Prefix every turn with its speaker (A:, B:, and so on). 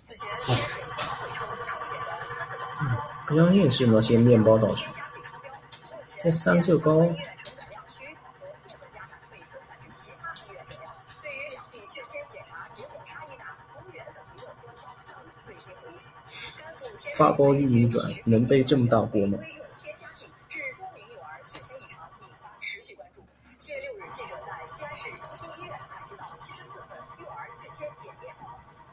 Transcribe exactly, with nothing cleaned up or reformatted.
A: 不相信是那些面包导致的。这三色膏发包玉米转能背这么大锅吗？
B: 七月六日，记者在西安市中心医院采集到七十四份幼儿血铅检验包，